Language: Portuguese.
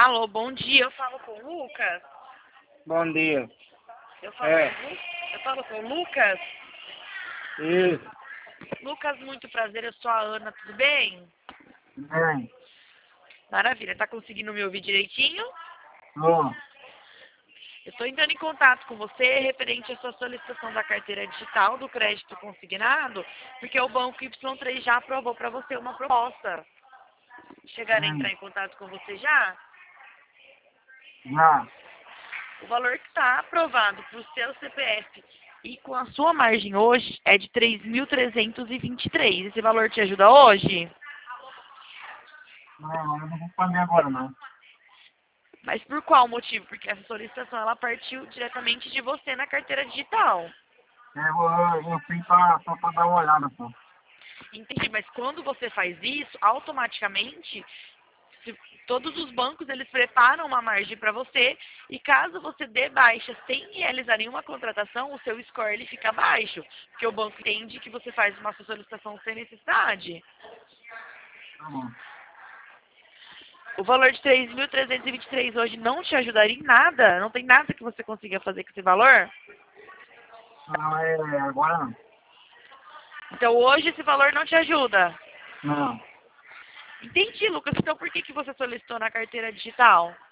Alô, bom dia. Eu falo com o Lucas? Bom dia. Eu falo com o Lucas? Isso. Lucas, muito prazer. Eu sou a Ana, tudo bem? Bem. Maravilha. Tá conseguindo me ouvir direitinho? Tô. Eu estou entrando em contato com você referente à sua solicitação da carteira digital do crédito consignado, porque o Banco Y3 já aprovou para você uma proposta. Chegaram a entrar Bem. em contato com você já? Já. O valor que está aprovado para o seu CPF e com a sua margem hoje é de 3.323. Esse valor te ajuda hoje? Não, eu não vou fazer agora, não. Mas por qual motivo? Porque essa solicitação ela partiu diretamente de você na carteira digital. Eu fui pra dar uma olhada, pô. Entendi, mas quando você faz isso, automaticamente todos os bancos eles preparam uma margem para você e caso você dê baixa sem realizar nenhuma contratação, o seu score ele fica baixo, porque o banco entende que você faz uma solicitação sem necessidade. Tá bom. O valor de 3.323 hoje não te ajudaria em nada? Não tem nada que você consiga fazer com esse valor? Não, agora não. Então hoje esse valor não te ajuda. Não. Entendi, Lucas. Então por que você solicitou na carteira digital?